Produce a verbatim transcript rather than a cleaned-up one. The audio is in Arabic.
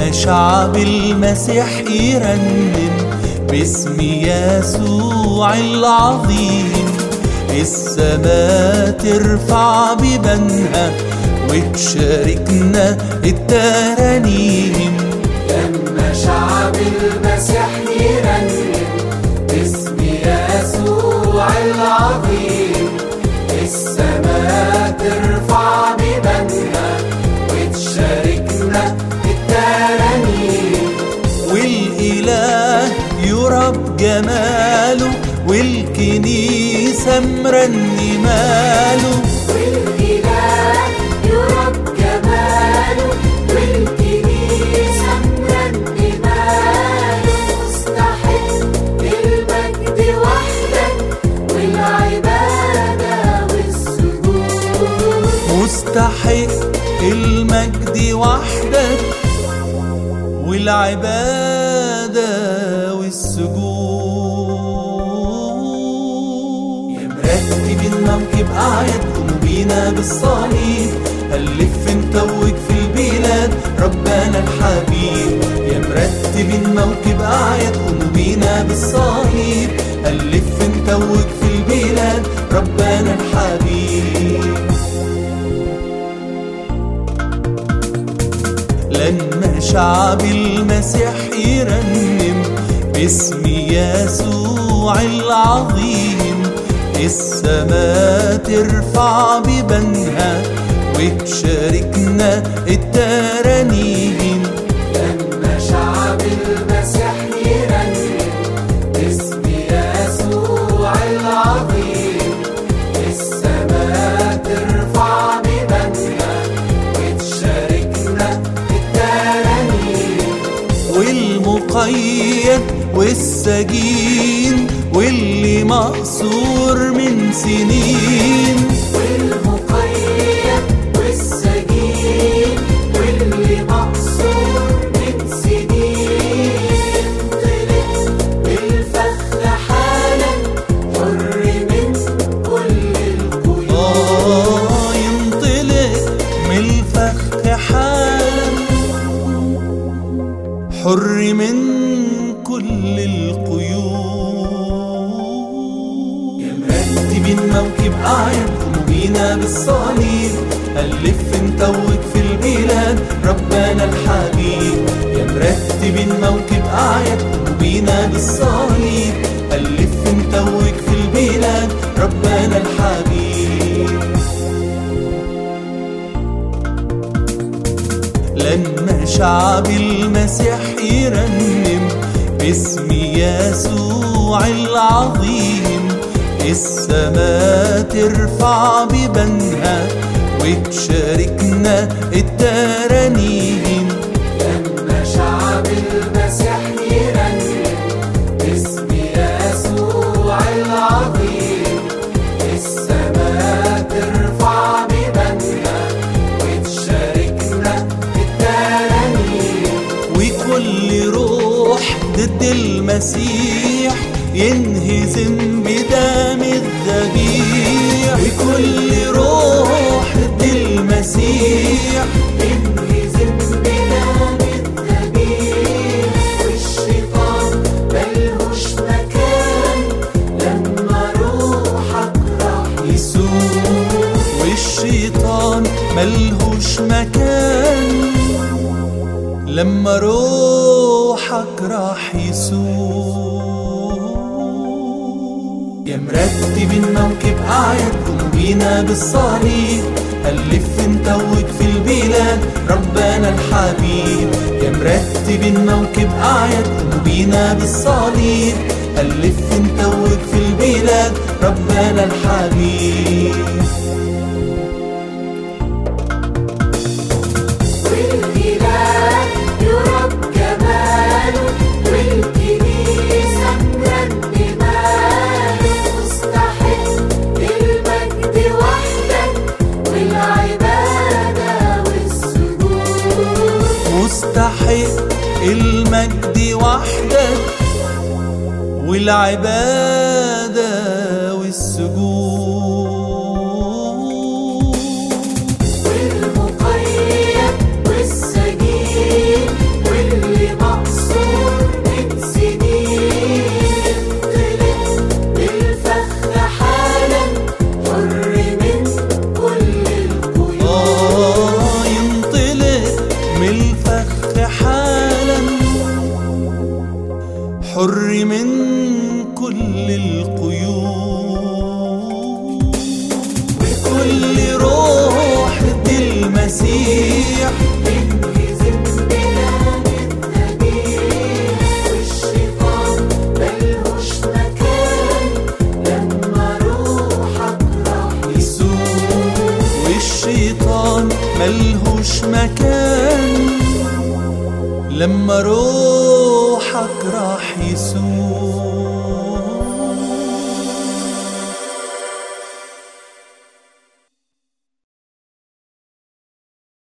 لما شعب المسيح يرنم باسم يسوع العظيم، السماء ترفع ببنها وتشاركنا الترانيم. لما شعب المسيح يرنم باسم يسوع العظيم، السماء ترفع ببنها وتشاركنا الترانيم. والإله يرى بجماله والكنيسة مرنماله، والإله يرى بجماله والكنيسة مرنماله. مستحق المجد وحدك والعبادة والسجود، مستحق المجد وحدك والعبادة والسجود. يا مرتب الموكب أعياد قوموا بينا بالصليب، ألف نتوج في البلاد ربنا الحبيب. يا مرتب الموكب أعياد قوموا بينا بالصليب، ألف نتوج في البلاد ربنا الحبيب. لما شعب المسيح يرنم باسم يسوع العظيم، السماء ترفع ببنها وتشاركنا الترانيم. لما شعب المسيح يرنم باسم يسوع العظيم، السماء ترفع ببنها وتشاركنا الترانيم. والمقيد والسجين واللي مقصور من سنين، والمقيد والسجين واللي مقصور من سنين. انطلق بالفخ حالا حر من كل القيود. آه ينطلق من الفخ حالا حر من كل القيود. يا مرتبين موكب أعياد قوموا بينا بالصليب، ألف نتوج في البلاد ربنا الحبيب. يا مرتبين موكب أعياد قوموا بينا بالصليب، ألف نتوج في البلاد ربنا الحبيب. لما شعب المسيح يرنم باسم يسوع العظيم، السماء ترفع ببنها وتشاركنا الترانيم. لما شعب المسيح يرنم باسم يسوع العظيم، السماء ترفع ببنها وتشاركنا الترانيم. وكل روح ضد المسيح ينهزم بدم الذبيح، وكل روح ضد المسيح ينهزم بدم الذبيح. والشيطان ملهوش مكان لما روحك راح يسوع، والشيطان ملهوش مكان لما روحك راح يسوع. يا مرتب الموكب أعياد قوموا بينا بالصليب، ألف نتوج في البلاد ربنا الحبيب. يا مرتب الموكب أعياد قوموا بينا بالصليب، ألف نتوج في البلاد ربنا الحبيب. والإله يرى بجماله والكنيسة مرنماله. مستحق المجد وحدك والعبادة والسجود، مستحق المجد وحدك والعبادة والسجود. والمقيد والسجين كل القيود. بكل روح المسيح انهزم بلا التغيير، والشيطان ملهوش مكان لما روحك راح يسوع، والشيطان ملهوش مكان لما روحك راح يسوع.